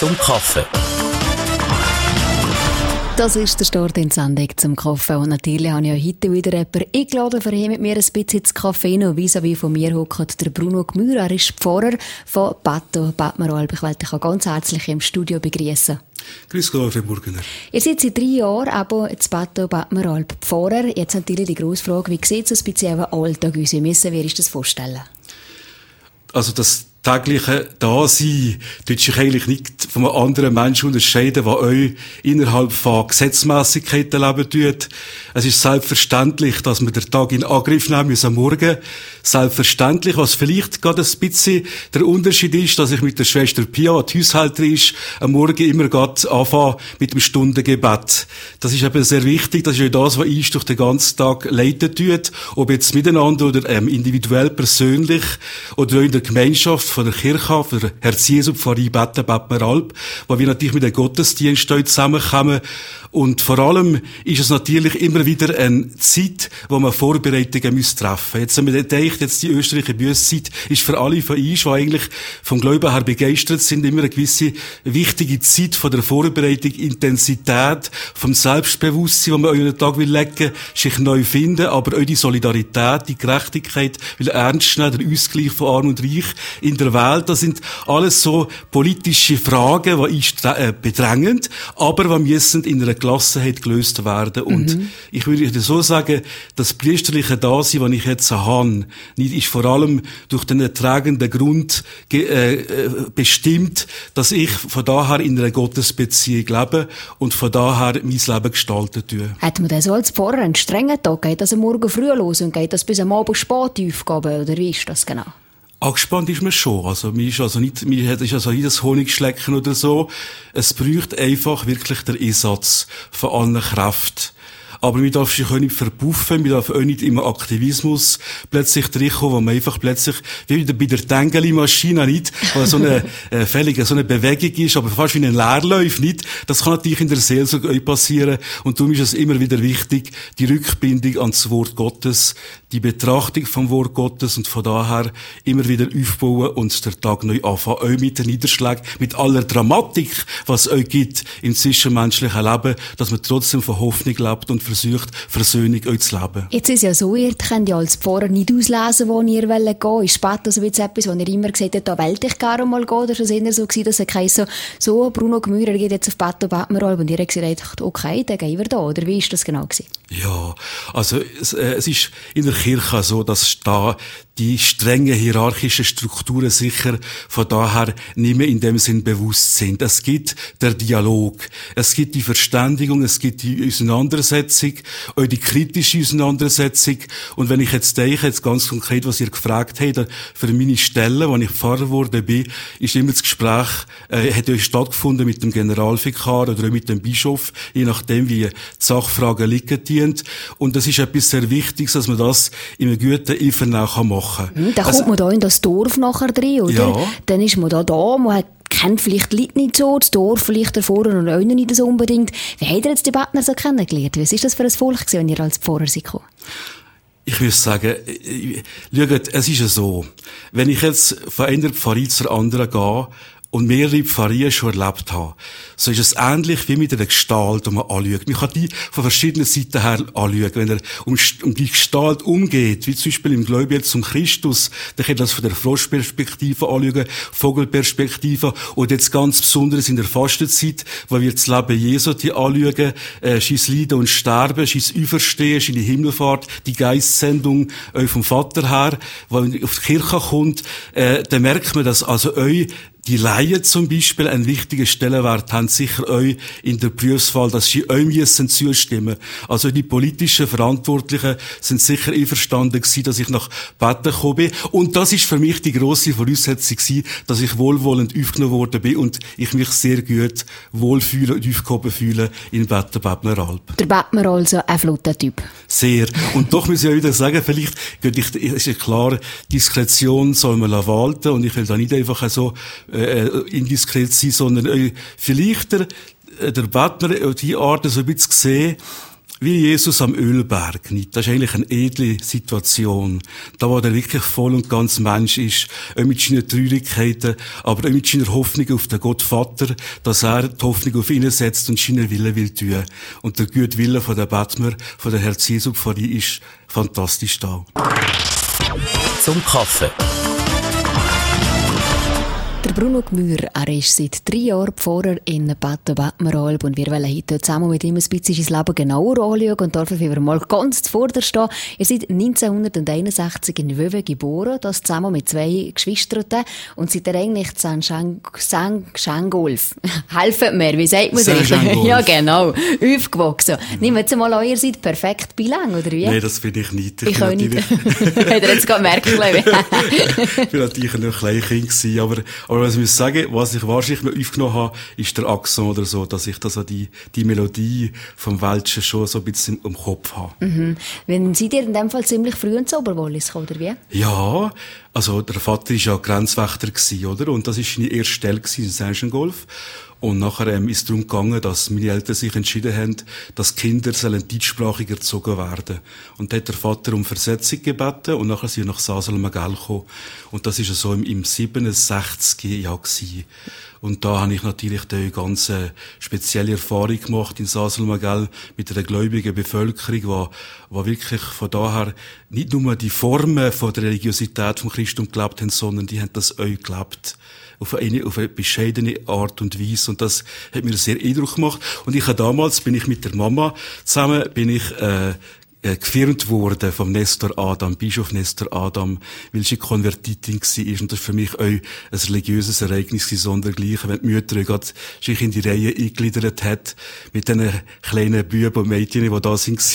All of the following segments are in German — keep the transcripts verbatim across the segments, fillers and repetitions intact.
zum Kaffee. Das ist der Start in die Sendung zum Kaffee. Und natürlich habe ich heute wieder jemanden eingeladen, für ihn mit mir ein bisschen ins Café noch. Vis-à-vis von mir hockt der Bruno Gmür. Er ist Pfarrer von Batto Batmaralb. Ich wollte dich auch ganz herzlich im Studio begrüßen. Grüß Gott, Herr Burgener. Ihr seid seit drei Jahren aber in Batto Batmaralb Pfarrer. Jetzt natürlich die grosse Frage, wie sieht so ein bisschen euer Alltag aus? Wie müssen wir uns das vorstellen? Also das tägliche Dasein tut sich eigentlich nicht von einem anderen Menschen unterscheiden, der euch innerhalb von Gesetzmässigkeiten leben tut. Es ist selbstverständlich, dass wir den Tag in Angriff nehmen müssen am Morgen. Selbstverständlich, was vielleicht gerade ein bisschen der Unterschied ist, dass ich mit der Schwester Pia, die Haushälterin ist, am Morgen immer gerade anfange mit dem Stundengebet. Das ist eben sehr wichtig, das ist ja das, was ich durch den ganzen Tag leiten tut, ob jetzt miteinander oder ähm, individuell, persönlich oder auch in der Gemeinschaft von der Kirche, von der Herz Jesu Pfarrei Batto Batmaralb, wo wir natürlich mit dem Gottesdienst zusammenkommen. Und vor allem ist es natürlich immer wieder eine Zeit, wo man Vorbereitungen muss treffen. Jetzt, wenn man denkt, jetzt die österreichische Büsszeit ist für alle von uns, die eigentlich vom Glauben her begeistert sind, immer eine gewisse wichtige Zeit von der Vorbereitung, Intensität, vom Selbstbewusstsein, wo man euren Tag will legen, sich neu finden, aber auch die Solidarität, die Gerechtigkeit will ernst nehmen, der Ausgleich von Arm und Reich in der Welt. Das sind alles so politische Fragen, die uns bedrängen, aber die müssen in einer Gelassenheit gelöst werden. Und mhm. ich würde so sagen, das priesterliche Dasein, das ich jetzt habe, nicht ist vor allem durch den ertragenden Grund äh, bestimmt, dass ich von daher in einer Gottesbeziehung lebe und von daher mein Leben gestalten tue. Hat man das so als Pfarrer einen strengen Tag? Geht das am Morgen früh los und geht das bis am Abend spät Aufgaben? Oder wie ist das genau? Angespannt ist man schon. Also, mir ist also nicht, mir ist also nicht das Honigschlecken oder so. Es braucht einfach wirklich den Einsatz von allen Kräften. Aber man darf sich auch nicht verpuffen, man darf auch nicht immer Aktivismus plötzlich reinkommen, wo man einfach plötzlich, wie wieder bei der Tengeli-Maschine nicht, wo so eine, äh, fällige, so eine Bewegung ist, aber fast wie ein Leerlauf nicht. Das kann natürlich in der Seelsorge auch passieren. Und darum ist es immer wieder wichtig, die Rückbindung ans Wort Gottes, die Betrachtung vom Wort Gottes und von daher immer wieder aufbauen und der Tag neu anfangen. Auch mit den Niederschlägen, mit aller Dramatik, was es euch gibt im zwischenmenschlichen Leben, dass man trotzdem von Hoffnung lebt und versucht, Versöhnung euch zu leben. Jetzt ist ja so, ihr könnt ja als Pfarrer nicht auslesen, wo ihr gehen wollt. Ist Batto so etwas, wo ihr immer gesagt habt, da wollte ich gerne mal gehen? Oder ist es eher so gewesen, dass er gesagt so, so, Bruno Gmür, er geht jetzt auf Batto Batmaralb und ihr habt gesagt, okay, dann gehen wir da. Oder wie ist das genau gewesen? Ja, also es, äh, es ist in der Kirche so, dass da die strengen hierarchischen Strukturen sicher von daher nicht mehr in dem Sinn bewusst sind. Es gibt der Dialog, es gibt die Verständigung, es gibt die Auseinandersetzung, auch die kritische Auseinandersetzung. Und wenn ich jetzt denke, jetzt ganz konkret, was ihr gefragt habt, für meine Stelle, als ich Pfarrer geworden bin, ist immer das Gespräch, äh, hat ja stattgefunden mit dem Generalvikar oder mit dem Bischof, je nachdem, wie die Sachfragen liegen dient. Und das ist etwas sehr Wichtiges, dass man das in einem guten Einvernehmen machen kann. Hm, dann also, kommt man da in das Dorf nachher drin, oder? Ja. Dann ist man da da, man hat, kennt vielleicht die Leute nicht so, das Dorf vielleicht davor und auch nicht so unbedingt. Wie habt ihr jetzt die Batner so kennengelernt? Was ist das für ein Volk gewesen, wenn ihr als Pfarrer seid gekommen? Ich würde sagen, schaut, es ist ja so, wenn ich jetzt von einer Pfarrei zur anderen gehe, und mehrere Pfarreien schon erlebt habe, so ist es ähnlich wie mit einer Gestalt, die man anschaut. Man kann die von verschiedenen Seiten her anschauen. Wenn er um, um die Gestalt umgeht, wie zum Beispiel im Glauben jetzt zum Christus, dann kann man das von der Froschperspektive anschauen, Vogelperspektive, und jetzt ganz besonders in der Fastenzeit, wo wir das Leben Jesu anschauen, äh, sein Leiden und Sterben, sein Auferstehen, seine Himmelfahrt, die Geistsendung äh, vom Vater her, wo auf die Kirche kommt, äh, dann merkt man, dass also euch die Laien zum Beispiel einen wichtigen Stellenwert haben, sicher euch in der Berufswahl, dass sie euch müssen zustimmen. Also die politischen Verantwortlichen sind sicher einverstanden gewesen, dass ich nach Batto gekommen bin. Und das ist für mich die grosse Voraussetzung gewesen, dass ich wohlwollend aufgenommen worden bin und ich mich sehr gut wohlfühle und aufgehoben fühle in Batto Batmaralb. Der Batmer also ein flotter Typ. Sehr. Und doch muss ich auch wieder sagen, vielleicht, es ist ja klar, Diskretion soll man walten und ich will da nicht einfach so äh, indiskret sein, sondern äh, vielleicht der, der Batmer, die Art so ein bisschen sehen, wie Jesus am Ölberg nicht. Das ist eigentlich eine edle Situation. Da, wo er wirklich voll und ganz Mensch ist, auch mit seinen Traurigkeiten, aber auch mit seiner Hoffnung auf den Gott Vater, dass er die Hoffnung auf ihn setzt und seinen Willen will tun. Und der gute Wille von der Bettmer, von der Herz Jesu vor ihm ist fantastisch da. Zum Kaffee. Der Bruno Gmür, er ist seit drei Jahren Pfarrer in Bad Batmeralb und wir wollen heute zusammen mit ihm ein bisschen sein Leben genauer anschauen und dafür wir mal ganz zuvorderst stehen. Ihr seid neunzehnhunderteinundsechzig in Wöwe geboren, das zusammen mit zwei Geschwistern und seid ihr eigentlich Saint-Gangolf. Helfen mir, wie sagt man das? Ja, genau. Aufgewachsen. Mhm. Nehmen wir jetzt mal an, ihr seid perfekt bilang, oder wie? Nein, das bin ich nicht. Ich, ich kann nicht. Hat er jetzt gerade gemerkt, glaube ich. Ich war natürlich noch ein Kleinkind gewesen, aber Aber was ich muss sagen, was ich wahrscheinlich noch aufgenommen habe, ist der Akzent oder so, dass ich da so die, die Melodie vom Welschen schon so ein bisschen im Kopf habe. Mhm. Wenn seid ihr in dem Fall ziemlich früh ins Oberwallis gekommen, oder wie? Ja, also der Vater war ja Grenzwächter gewesen, oder? Und das war seine erste Stelle in Saint-Gangolf. Und nachher ähm, ist es darum gegangen, dass meine Eltern sich entschieden haben, dass Kinder sollen deutschsprachig erzogen werden. Und da hat der Vater um Versetzung gebeten und nachher sind wir nach Sasel-Magell gekommen. Und das war so im, im siebenundsechziger Jahr gewesen. Und da habe ich natürlich eine ganz äh, spezielle Erfahrung gemacht in Sasel-Magell mit einer gläubigen Bevölkerung, die, die wirklich von daher nicht nur die Formen von der Religiosität vom Christum gelebt haben, sondern die haben das auch gelebt. Auf eine, auf eine bescheidene Art und Weise. Und das hat mir sehr Eindruck gemacht. Und ich habe damals, bin ich mit der Mama zusammen, bin ich, äh, gefirmt worden vom Nestor Adam, Bischof Nestor Adam, weil sie Konvertitin war. Und das war für mich auch ein religiöses Ereignis, sondergleichen, wenn die Mütter gerade sich in die Reihe eingegliedert hat, mit diesen kleinen Buben und Mädchen, die da sind,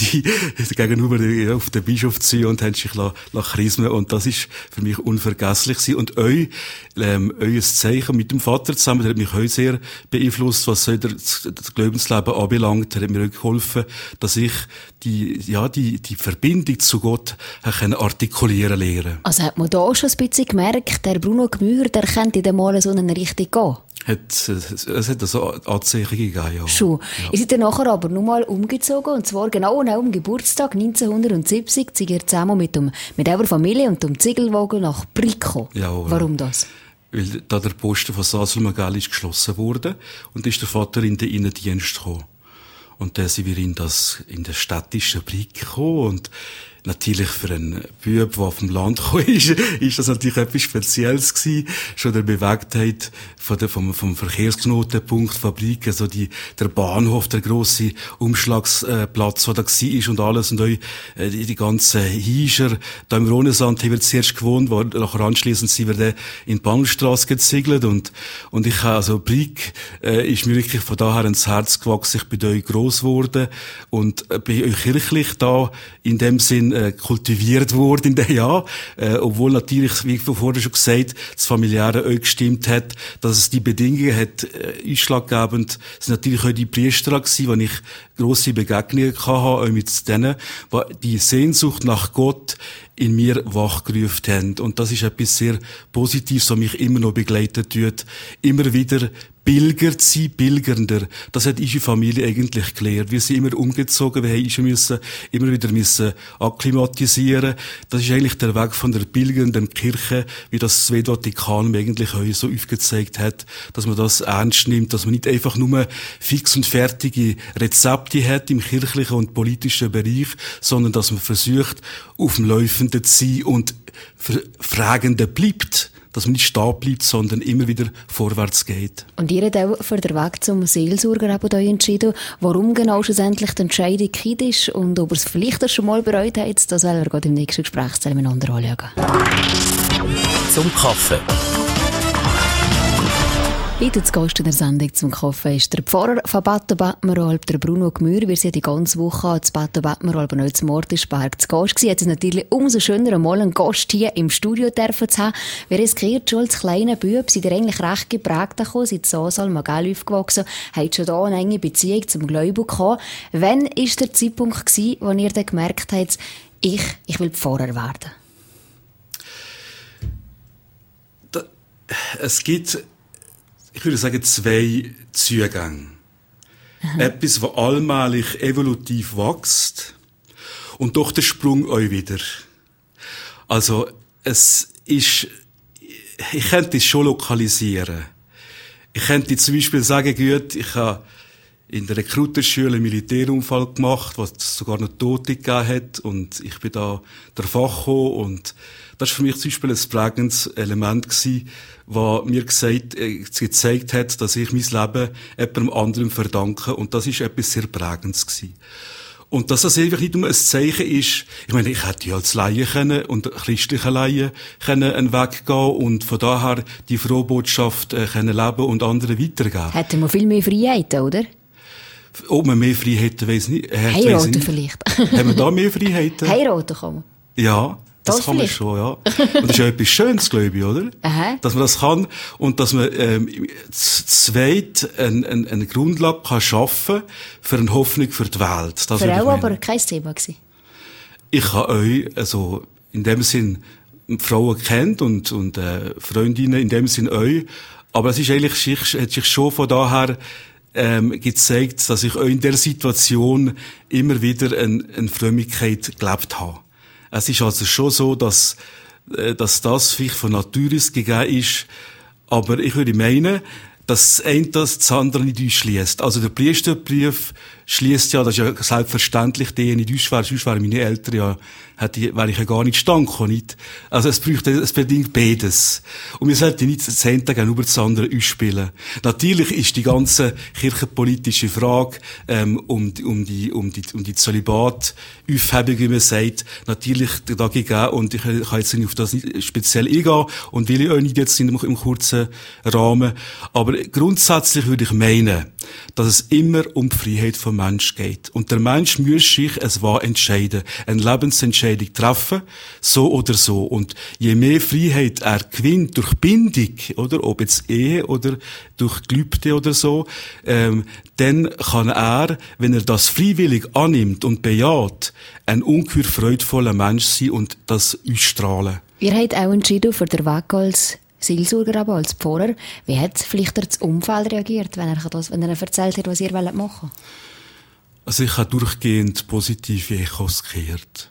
gegenüber auf den Bischof zu und haben sich chrismen. Und das ist für mich unvergesslich gewesen. Und euch, ähm, euer Zeichen mit dem Vater zusammen, der hat mich heute sehr beeinflusst, was so das, das Glaubensleben anbelangt. Er hat mir auch geholfen, dass ich die, ja, die, die Verbindung zu Gott artikulieren lernen. Also hat man da schon ein bisschen gemerkt, der Bruno Gmür, der könnte in dem Mal so eine Richtung gehen? Hat, es hat so Anzeichen gegeben, ja. Schon. Ja. Ihr seid dann nachher aber noch mal umgezogen, und zwar genau an eurem Geburtstag neunzehnhundertsiebzig, seid ihr zusammen mit, dem, mit eurer Familie und dem Ziegelwagen nach Bricko. Ja, warum das? Weil da der Posten von Sasel-Magell ist geschlossen wurde und ist der Vater in den Innendienst gekommen. Und dann sind wir in das, in den städtischen Brick gekommen und natürlich für einen Bub, der auf dem Land gekommen ist, ist das natürlich etwas Spezielles gewesen. Schon der Bewegtheit von der, vom, vom Verkehrsknotenpunkt Fabrik, also die, der Bahnhof, der grosse Umschlagsplatz, der da war und alles. Und auch die, die ganzen Hiescher, da im Rhonesand haben wir zuerst gewohnt, wo nachher anschliessend sind wir dann in die Bahnstrasse gezügelt. Und, und ich habe, also Brick, äh, ist mir wirklich von daher ins Herz gewachsen. Ich bin da gross geworden und äh, bin auch kirchlich da in dem Sinn kultiviert wurde in den Jahren, äh, obwohl natürlich, wie vorher schon gesagt, das Familiäre auch gestimmt hat, dass es die Bedingungen hat, äh, einschlaggebend, sind natürlich auch die Priester gewesen, wo ich grosse Begegnungen hatte, auch mit denen, die die Sehnsucht nach Gott in mir wachgerufen haben. Und das ist etwas sehr Positives, was mich immer noch begleitet tut. Immer wieder Pilger zu sein, Pilgernder. Das hat unsere Familie eigentlich gelernt. Wir sind immer umgezogen, wir haben müssen, immer wieder müssen akklimatisieren. Das ist eigentlich der Weg von der pilgernden Kirche, wie das Zweite Vatikanum eigentlich auch so aufgezeigt hat, dass man das ernst nimmt, dass man nicht einfach nur fix und fertige Rezepte hat im kirchlichen und politischen Bereich, sondern dass man versucht, auf dem Laufenden zu sein und Fragende bleibt. Dass man nicht stehen bleibt, sondern immer wieder vorwärts geht. Und ihr habt auch für den Weg zum Seelsorger euch entschieden. Warum genau schlussendlich die Entscheidung Kind ist und ob ihr es vielleicht schon mal bereut habt, das werden wir gerade im nächsten Gespräch miteinander anschauen. Zum Kaffee. Heute zu Gast in der Sendung zum Kaffee ist der Pfarrer von Bad Batmeralb, der Bruno Gmür. Wir sind die ganze Woche zu Bad Batmeralb und auch zu Mortisberg zu Gast gewesen. Jetzt ist es natürlich umso schöner, einmal einen Gast hier im Studio zu haben. Wir riskiert schon als kleiner Bub, sind ihr eigentlich recht geprägt gekommen, sind in Sasel-Magell aufgewachsen, habt schon da eine enge Beziehung zum Glauben gehabt. Wann war der Zeitpunkt gewesen, wo ihr dann gemerkt habt, ich, ich will Pfarrer werden? Da, es gibt... Ich würde sagen, zwei Zugänge. Aha. Etwas, was allmählich evolutiv wächst. Und doch der Sprung euch wieder. Also, es ist, ich könnte es schon lokalisieren. Ich könnte zum Beispiel sagen, gut, ich habe in der Rekruterschule einen Militärunfall gemacht, was sogar noch Tote gegeben hat, und ich bin da davon gekommen, und das war für mich zum Beispiel ein prägendes Element gewesen, was mir gesagt, äh, gezeigt hat, dass ich mein Leben jemandem anderem verdanke, und das ist etwas sehr Prägendes gewesen. Und dass das einfach nicht nur ein Zeichen ist, ich meine, ich hätte ja als Laie können, und christliche Laie können einen Weg gehen und von daher die frohe Botschaft äh, können leben und anderen weitergeben. Hätten wir viel mehr Freiheiten, oder? Ob man mehr Freiheiten weiss nicht. Äh, weiss Heiraten nicht. vielleicht. Haben wir da mehr Freiheiten? Heiraten kann man. Ja. Das, Das kann man vielleicht. schon, ja. Und das ist ja etwas Schönes, glaube ich, oder? Aha. Dass man das kann und dass man ähm, z- zweit eine, eine, eine Grundlage kann schaffen für eine Hoffnung für die Welt. Das Für würde ich auch meinen. aber kein Thema gewesen. Ich habe euch, also in dem Sinn, Frauen kennt und, und äh, Freundinnen in dem Sinn euch, aber es ist eigentlich, sich- hat sich schon von daher ähm, gezeigt, dass ich euch in der Situation immer wieder eine, eine Frömmigkeit gelebt habe. Es ist also schon so, dass, äh, dass das vielleicht von Natur aus gegeben ist, aber ich würde meinen, dass das eine das andere nicht ausschliesst. Also der Priesterbrief schließt ja, das ist ja selbstverständlich, der nicht aus wäre, sonst wären meine Eltern ja, hätte, wäre ich ja gar nicht gestanden, nicht? Also es braucht, es bedingt beides. Und wir sollten nicht das eine gegenüber das andere ausspielen. Natürlich ist die ganze kirchenpolitische Frage, ähm, um, die- um die, um die, um die Zölibat-Aufhebung, wie man sagt, natürlich da gegeben, und ich kann jetzt nicht auf das nicht speziell eingehen, und will ich auch nicht jetzt in dem, im kurzen Rahmen. Aber grundsätzlich würde ich meinen, dass es immer um die Freiheit vom Mensch geht. Und der Mensch muss sich es wahr entscheiden, eine Lebensentscheidung treffen, so oder so. Und je mehr Freiheit er gewinnt durch Bindung, oder, ob jetzt Ehe oder durch Gelübde oder so, ähm, dann kann er, wenn er das freiwillig annimmt und bejaht, ein ungeheuer freudvoller Mensch sein und das ausstrahlen. Ihr habt auch entschieden für den Weg als Seelsorger, aber als Pfarrer. Wie hat vielleicht das Umfeld reagiert, wenn er, das, wenn er erzählt hat, was ihr machen wollt? Also ich habe durchgehend positive Echos gehört.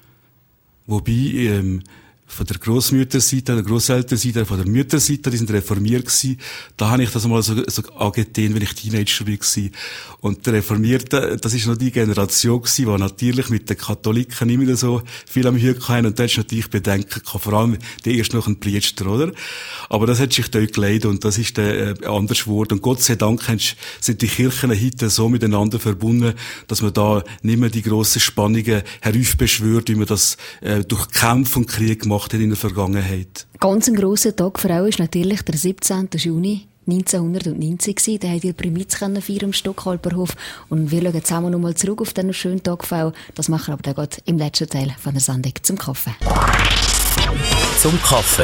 Wobei, ähm, von der Grossmütterseite, der Grosselternseite, von der Mütterseite, die sind reformiert gewesen. Da habe ich das mal so, so angetan, wenn ich Teenager war. Und der Reformierte, das ist noch die Generation gewesen, die natürlich mit den Katholiken nicht mehr so viel am Hut hatten. Und da hast du natürlich Bedenken gehabt, vor allem der erst noch ein Priester, oder? Aber das hat sich dort geleitet und das ist dann äh, anders geworden. Und Gott sei Dank sind die Kirchen heute so miteinander verbunden, dass man da nicht mehr die grossen Spannungen heraufbeschwört, wie man das äh, durch Kämpfe und Krieg gemacht hat in der Vergangenheit. Ganz ein grosser Tag für euch ist natürlich der siebzehnten Juni neunzehnhundertneunzig gewesen. Da habt ihr Primitz feiern im Stockhalberhof. Und wir schauen zusammen nochmal zurück auf diesen schönen Tag. Das machen wir aber dann gerade im letzten Teil von der Sendung zum Kaffee. Zum Kaffee.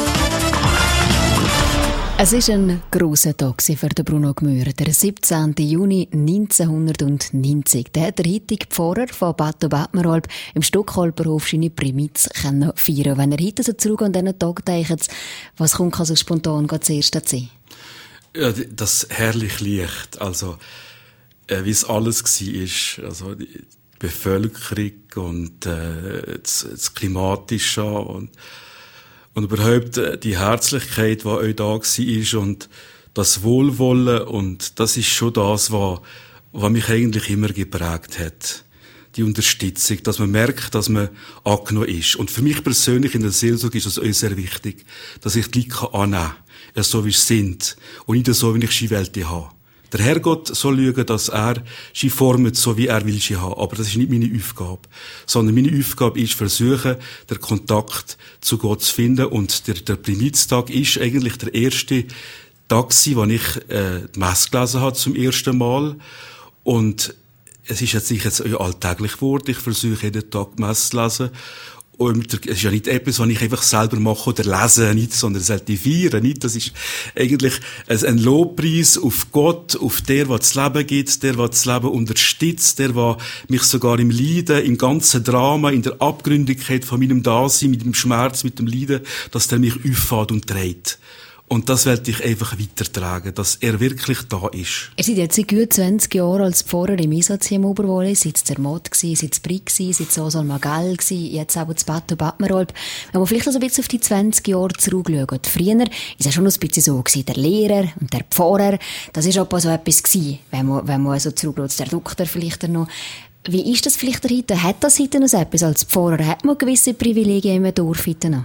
Es war ein grosser Tag für den Bruno Gmür, der siebzehnten Juni neunzehnhundertneunzig. Da hat der heutige Pfarrer von Bad Batmeralp im Stockhalberhof seine Primitz feiern. Wenn er heute so zurück an diesen Tag denkt, was kommt so spontan zuerst dazu? Ja, das herrliche Licht, also äh, wie es alles war, also die Bevölkerung und äh, das, das Klimatische und Und überhaupt die Herzlichkeit, die euch da war, und das Wohlwollen, und das ist schon das, was, was mich eigentlich immer geprägt hat. Die Unterstützung, dass man merkt, dass man angenommen ist. Und für mich persönlich in der Seelsorge ist das auch sehr wichtig, dass ich die Leute annehmen kann, so wie sie sind, und nicht so, wie ich sie wollte haben. Der Herrgott soll schauen, dass er sie formt, so wie er will sie haben. Aber das ist nicht meine Aufgabe. Sondern meine Aufgabe ist, versuchen, den Kontakt zu Gott zu finden. Und der, der Primitztag ist eigentlich der erste Tag gewesen, wo ich, äh, die Messe gelesen habe zum ersten Mal. Und es ist jetzt sicher jetzt alltäglich geworden. Ich versuche jeden Tag die Messe zu lesen. Und es ist ja nicht etwas, was ich einfach selber mache oder lese, nicht, sondern sollte feiern, nicht. Das ist eigentlich ein Lobpreis auf Gott, auf der, der das Leben gibt, der, der das Leben unterstützt, der, der mich sogar im Leiden, im ganzen Drama, in der Abgründigkeit von meinem Dasein, mit dem Schmerz, mit dem Leiden, dass der mich auffährt und trägt. Und das werde ich einfach weitertragen, dass er wirklich da ist. Ihr seid jetzt seit gut zwanzig Jahren als Pfarrer im Einsatz hier im Oberwallis. Seid ihr Zermatt gsi, seid ihr Brig gsi, seid ihr Sosal Magall gsi, jetzt auch das Bad Batmerolb. Wenn man vielleicht also ein bisschen auf die zwanzig Jahre zurückschaut. Früher ist es schon ein bisschen so gewesen, der Lehrer und der Pfarrer, das ist auch so etwas gewesen, wenn man, wenn man so zurückschaut, der Doktor vielleicht noch. Wie ist das vielleicht heute? Hat das heute noch etwas als Pfarrer? Hat man gewisse Privilegien im Dorf heute noch?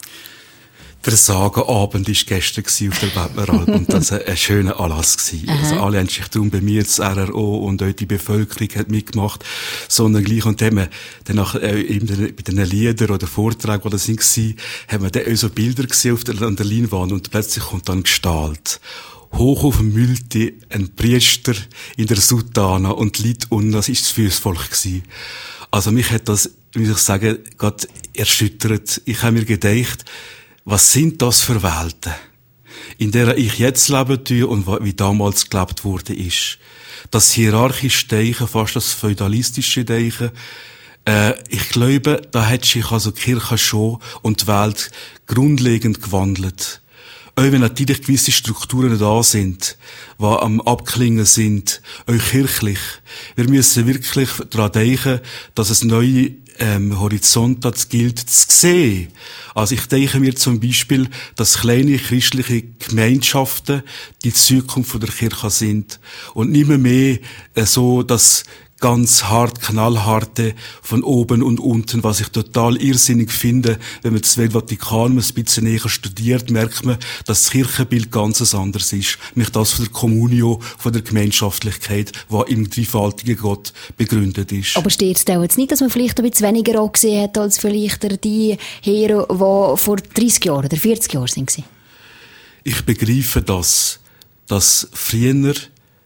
Der Sagenabend war gestern auf der Batmeralp und das war ein schöner Anlass gewesen. Also alle haben sich darum bei mir, das R R O und auch die Bevölkerung hat mitgemacht, sondern gleich und dann haben wir danach, äh, in den, bei den Liedern oder Vorträgen, die das waren, haben wir dann auch so Bilder gesehen auf der, an der Leinwand und plötzlich kommt dann Gestalt. Hoch auf dem Mülti, ein Priester in der Soutana und die Leute unten, das war das Fürsvolk gewesen. Also mich hat das, wie soll ich sagen, gerade erschüttert. Ich habe mir gedacht, was sind das für Welten, in der ich jetzt leben tue und wie damals gelebt wurde ist. Das hierarchische Denken, fast das feudalistische Denken, äh, ich glaube, da hat sich also die Kirche schon und die Welt grundlegend gewandelt. Auch wenn natürlich gewisse Strukturen da sind, die am Abklingen sind, auch kirchlich. Wir müssen wirklich daran denken, dass es neue ähm, Horizont das gilt zu sehen. Also ich denke mir zum Beispiel, dass kleine christliche Gemeinschaften die Zukunft der Kirche sind und nicht mehr, mehr äh, so, dass ganz hart, knallharte von oben und unten, was ich total irrsinnig finde. Wenn man das Vatikan ein bisschen näher studiert, merkt man, dass das Kirchenbild ganz anders ist. Nämlich das von der Communio, von der Gemeinschaftlichkeit, die im dreifaltigen Gott begründet ist. Aber steht es da jetzt nicht, dass man vielleicht ein bisschen weniger angesehen hat, als vielleicht die Herren, die vor dreißig Jahren oder vierzig Jahren waren? Ich begreife das, dass früher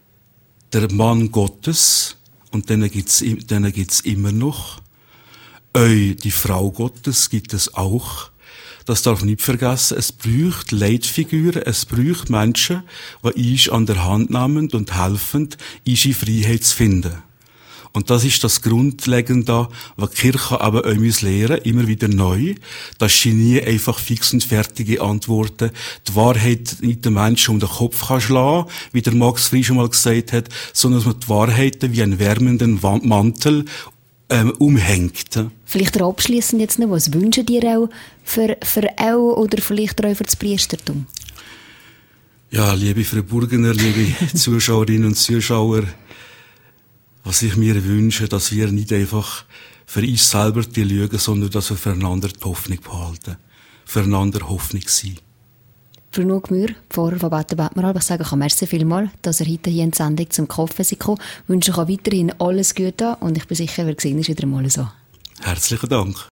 der Mann Gottes, und denen gibt's, denen gibt's immer noch. Eu, die Frau Gottes, gibt es auch. Das darf man nicht vergessen. Es braucht Leitfiguren, es braucht Menschen, die uns an der Hand nehmen und helfen, unsere Freiheit zu finden. Und das ist das Grundlegende, was die Kirche aber auch muss lehren, immer wieder neu. Das sind nie einfach fix und fertige Antworten. Die Wahrheit nicht den Menschen um den Kopf kann schlagen, wie der Max Frisch schon mal gesagt hat, sondern dass man die Wahrheiten wie einen wärmenden Mantel ähm, umhängt. Vielleicht abschliessend jetzt noch, was wünschen dir auch für, für auch oder vielleicht auch für das Priestertum? Ja, liebe Freiburgener, liebe Zuschauerinnen und Zuschauer, was ich mir wünsche, dass wir nicht einfach für uns selber die lügen, sondern dass wir füreinander die Hoffnung behalten. Füreinander Hoffnung sein. Bruno Gmür, Pfarrer von Bad Batmeralb, ich sage merci vielmals, dass er heute hier in die Sendung zum Kaffee gekommen ist. Ich wünsche euch weiterhin alles Gute und ich bin sicher, wir sehen uns wieder mal so. Herzlichen Dank.